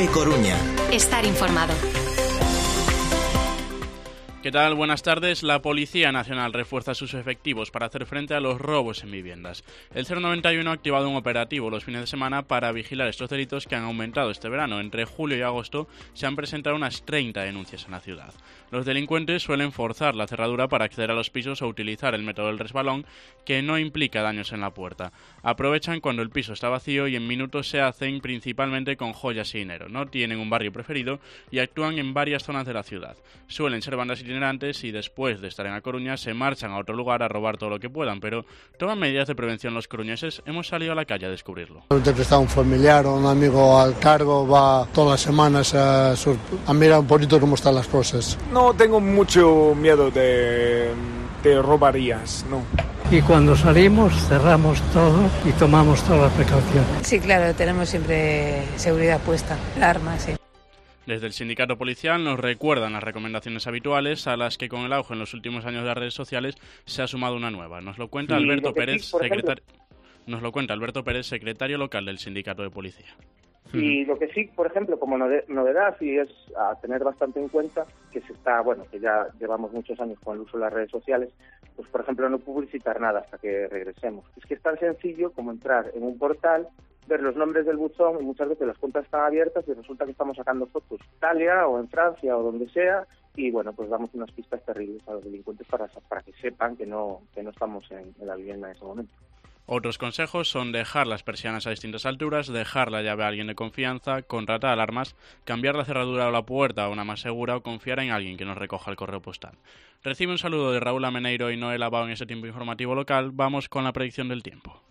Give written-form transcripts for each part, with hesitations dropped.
COPE Coruña. Estar informado. ¿Qué tal? Buenas tardes. La Policía Nacional refuerza sus efectivos para hacer frente a los robos en viviendas. El 091 ha activado un operativo los fines de semana para vigilar estos delitos que han aumentado este verano. Entre julio y agosto se han presentado unas 30 denuncias en la ciudad. Los delincuentes suelen forzar la cerradura para acceder a los pisos o utilizar el método del resbalón, que no implica daños en la puerta. Aprovechan cuando el piso está vacío y en minutos se hacen principalmente con joyas y dinero. No tienen un barrio preferido y actúan en varias zonas de la ciudad. Suelen ser bandas itinerantes y después de estar en A Coruña se marchan a otro lugar a robar todo lo que puedan, pero toman medidas de prevención los coruñeses. Hemos salido a la calle a descubrirlo. Está un familiar o un amigo al cargo, va todas las semanas a mirar un poquito cómo están las cosas. No tengo mucho miedo de robarías, no. Y cuando salimos cerramos todo y tomamos todas las precauciones. Sí, claro, tenemos siempre seguridad puesta, la arma, sí. Desde el sindicato policial nos recuerdan las recomendaciones habituales, a las que con el auge en los últimos años de las redes sociales se ha sumado una nueva. Nos lo cuenta Alberto Pérez, secretario local del sindicato de policía. Y lo que sí, por ejemplo, como novedad, y es a tener bastante en cuenta, que ya llevamos muchos años con el uso de las redes sociales, pues por ejemplo no publicitar nada hasta que regresemos. Es que es tan sencillo como entrar en un portal, ver los nombres del buzón, y muchas veces las cuentas están abiertas y resulta que estamos sacando fotos en Italia o en Francia o donde sea, y bueno, pues damos unas pistas terribles a los delincuentes para que sepan que no estamos en la vivienda en ese momento. Otros consejos son dejar las persianas a distintas alturas, dejar la llave a alguien de confianza, contratar alarmas, cambiar la cerradura o la puerta a una más segura o confiar en alguien que nos recoja el correo postal. Recibe un saludo de Raúl Ameneiro y Noel Abao en este tiempo informativo local. Vamos con la predicción del tiempo.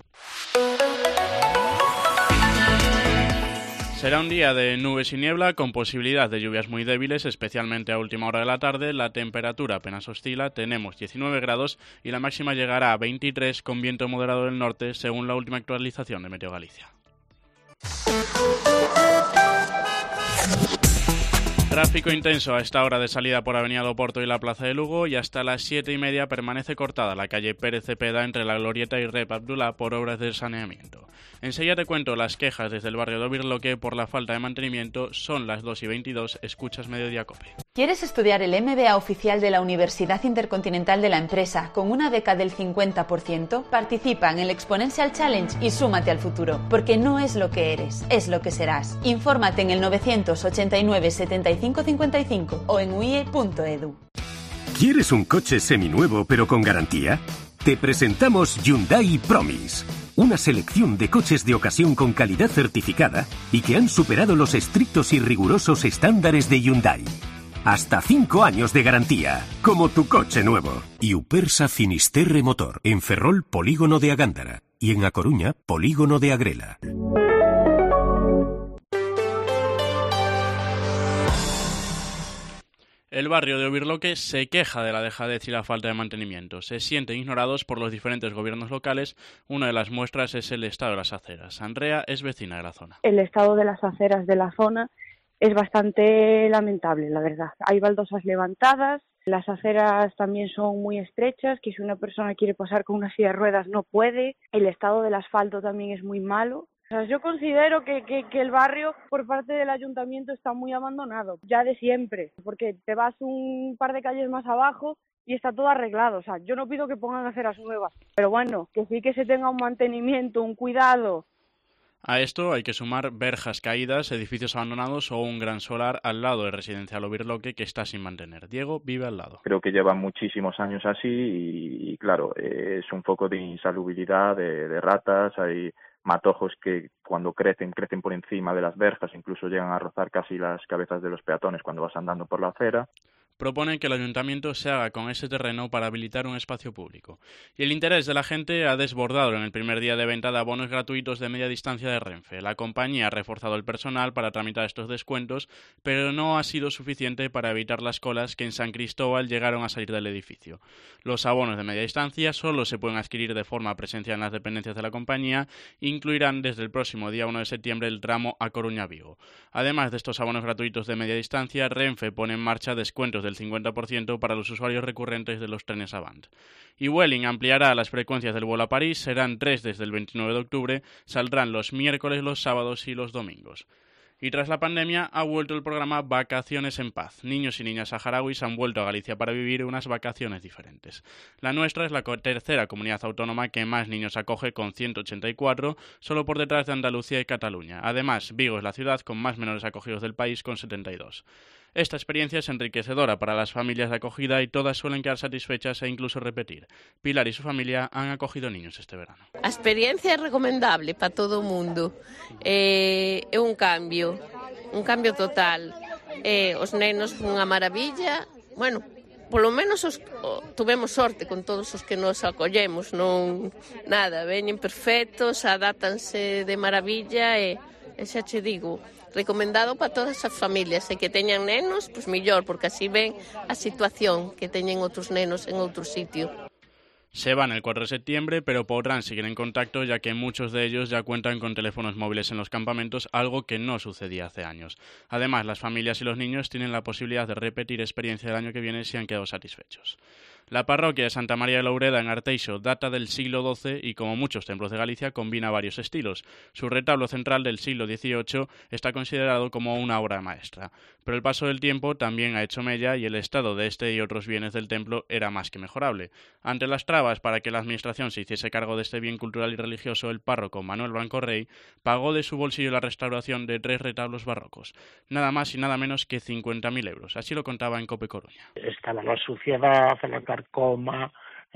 Será un día de nubes y niebla, con posibilidad de lluvias muy débiles, especialmente a última hora de la tarde. La temperatura apenas oscila, tenemos 19 grados y la máxima llegará a 23 con viento moderado del norte, según la última actualización de Meteo Galicia. Tráfico intenso a esta hora de salida por Avenida do Porto y la Plaza de Lugo, y hasta las 7:30 permanece cortada la calle Pérez Cepeda entre la Glorieta y Rep Abdullah por obras de saneamiento. Enseguida te cuento las quejas desde el barrio de Obirloque por la falta de mantenimiento. Son las 2:22, escuchas Mediodía Cope. ¿Quieres estudiar el MBA oficial de la Universidad Intercontinental de la Empresa con una beca del 50%? Participa en el Exponential Challenge y súmate al futuro, porque no es lo que eres, es lo que serás. Infórmate en el 989 75 55 o en uie.edu. ¿Quieres un coche seminuevo pero con garantía? Te presentamos Hyundai Promise, una selección de coches de ocasión con calidad certificada y que han superado los estrictos y rigurosos estándares de Hyundai. Hasta 5 años de garantía, como tu coche nuevo. Y Upersa Finisterre Motor, en Ferrol, Polígono de Agándara, y en A Coruña, Polígono de Agrela. El barrio de Obirloque se queja de la dejadez y la falta de mantenimiento. Se sienten ignorados por los diferentes gobiernos locales. Una de las muestras es el estado de las aceras. Andrea es vecina de la zona. El estado de las aceras de la zona es bastante lamentable, la verdad. Hay baldosas levantadas, las aceras también son muy estrechas, que si una persona quiere pasar con una silla de ruedas no puede. El estado del asfalto también es muy malo. O sea, yo considero que el barrio por parte del ayuntamiento está muy abandonado, ya de siempre, porque te vas un par de calles más abajo y está todo arreglado. O sea, yo no pido que pongan aceras nuevas, pero bueno, que sí que se tenga un mantenimiento, un cuidado. A esto hay que sumar verjas caídas, edificios abandonados o un gran solar al lado del residencial Obirloque que está sin mantener. Diego vive al lado. Creo que llevan muchísimos años así y claro, es un foco de insalubridad, de ratas, hay matojos que cuando crecen por encima de las verjas, incluso llegan a rozar casi las cabezas de los peatones cuando vas andando por la acera. Proponen que el ayuntamiento se haga con ese terreno para habilitar un espacio público. Y el interés de la gente ha desbordado en el primer día de venta de abonos gratuitos de media distancia de Renfe. La compañía ha reforzado el personal para tramitar estos descuentos, pero no ha sido suficiente para evitar las colas que en San Cristóbal llegaron a salir del edificio. Los abonos de media distancia solo se pueden adquirir de forma presencial en las dependencias de la compañía e incluirán desde el próximo día 1 de septiembre el tramo A Coruña-Vigo. Además de estos abonos gratuitos de media distancia, Renfe pone en marcha descuentos del 50% para los usuarios recurrentes de los trenes Avant. Y Vueling ampliará las frecuencias del vuelo a París, serán 3 desde el 29 de octubre, saldrán los miércoles, los sábados y los domingos. Y tras la pandemia ha vuelto el programa Vacaciones en Paz. Niños y niñas saharauis han vuelto a Galicia para vivir unas vacaciones diferentes. La nuestra es la tercera comunidad autónoma que más niños acoge, con 184, solo por detrás de Andalucía y Cataluña. Además, Vigo es la ciudad con más menores acogidos del país, con 72. Esta experiencia es enriquecedora para las familias de acogida y todas suelen quedar satisfechas e incluso repetir. Pilar y su familia han acogido niños este verano. A experiencia é recomendable para todo o mundo. É un cambio total. Os nenos unha maravilla. Bueno, polo menos tuvemos sorte con todos os que nos acollemos. Non nada, veñen perfectos, adáptanse de maravilla e xa che digo, recomendado para todas as familias, e que teñan nenos, pois mellor, porque así ven a situación que teñen outros nenos en outro sitio. Se van el 4 de septiembre, pero podrán seguir en contacto, ya que muchos de ellos ya cuentan con teléfonos móviles en los campamentos, algo que no sucedía hace años. Además, las familias y los niños tienen la posibilidad de repetir experiencia del año que viene si han quedado satisfechos. La parroquia de Santa María de Loureda, en Arteixo, data del siglo XII y, como muchos templos de Galicia, combina varios estilos. Su retablo central del siglo XVIII está considerado como una obra maestra. Pero el paso del tiempo también ha hecho mella y el estado de este y otros bienes del templo era más que mejorable. Ante las trabas para que la administración se hiciese cargo de este bien cultural y religioso, el párroco Manuel Blanco Rey pagó de su bolsillo la restauración de 3 retablos barrocos. Nada más y nada menos que 50.000 euros. Así lo contaba en COPE Coruña. Estaba la suciedad, la carcoma,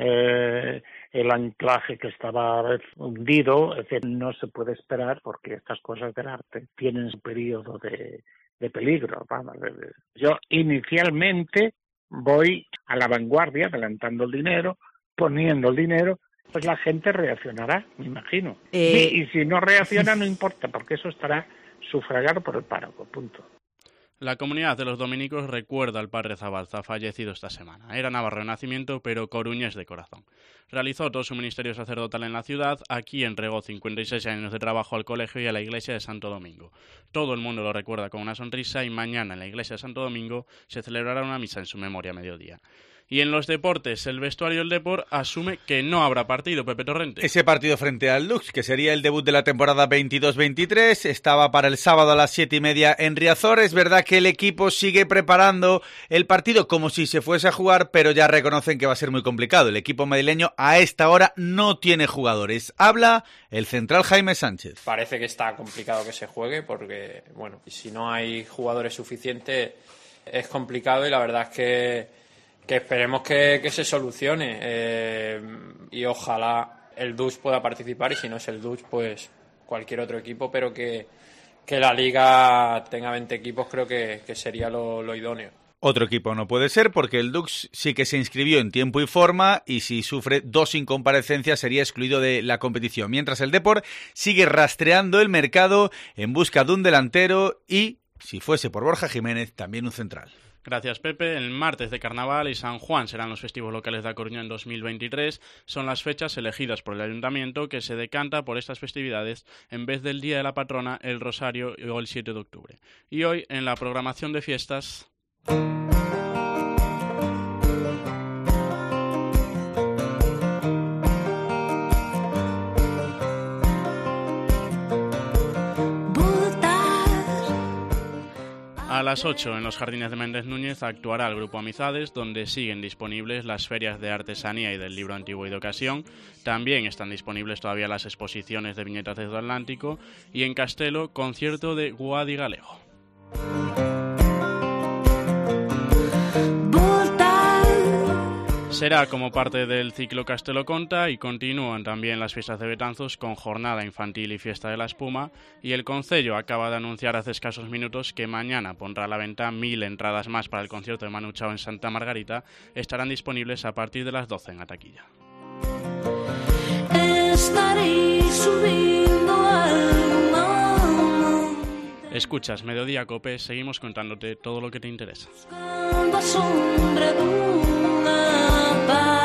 el anclaje que estaba hundido. Es decir, no se puede esperar, porque estas cosas del arte tienen un periodo de peligro. Yo inicialmente voy a la vanguardia, adelantando el dinero, poniendo el dinero, pues la gente reaccionará, me imagino. Y si no reacciona, no importa, porque eso estará sufragado por el párroco, punto. La comunidad de los dominicos recuerda al padre Zabalza, fallecido esta semana. Era navarro de nacimiento, pero coruñés de corazón. Realizó todo su ministerio sacerdotal en la ciudad. Aquí entregó 56 años de trabajo al colegio y a la iglesia de Santo Domingo. Todo el mundo lo recuerda con una sonrisa y mañana en la iglesia de Santo Domingo se celebrará una misa en su memoria a mediodía. Y en los deportes, el vestuario del Depor asume que no habrá partido, Pepe Torrente. Ese partido frente al Lux, que sería el debut de la temporada 22-23, estaba para el sábado a las 7:30 en Riazor. Es verdad que el equipo sigue preparando el partido como si se fuese a jugar, pero ya reconocen que va a ser muy complicado. El equipo madrileño a esta hora no tiene jugadores. Habla el central Jaime Sánchez. Parece que está complicado que se juegue porque, bueno, si no hay jugadores suficientes es complicado, y la verdad es que esperemos que se solucione, y ojalá el DUS pueda participar, y si no es el DUS, pues cualquier otro equipo, pero que la liga tenga 20 equipos creo que sería lo idóneo. Otro equipo no puede ser, porque el Dux sí que se inscribió en tiempo y forma, y si sufre 2 incomparecencias sería excluido de la competición, mientras el Depor sigue rastreando el mercado en busca de un delantero y, si fuese por Borja Jiménez, también un central. Gracias, Pepe. El martes de Carnaval y San Juan serán los festivos locales de A Coruña en 2023. Son las fechas elegidas por el Ayuntamiento, que se decanta por estas festividades en vez del Día de la Patrona, el Rosario o el 7 de octubre. Y hoy, en la programación de fiestas... A las 8 en los Jardines de Méndez Núñez actuará el Grupo Amizades, donde siguen disponibles las ferias de artesanía y del libro antiguo y de ocasión. También están disponibles todavía las exposiciones de viñetas de todo Atlántico, y en Castelo, concierto de Guadi Galego. Será como parte del ciclo Castelo Conta, y continúan también las fiestas de Betanzos con jornada infantil y fiesta de la espuma, y el Concello acaba de anunciar hace escasos minutos que mañana pondrá a la venta 1.000 entradas más para el concierto de Manu Chao en Santa Margarita. Estarán disponibles a partir de las 12 en la taquilla. Escuchas Mediodía Cope, seguimos contándote todo lo que te interesa. Bye.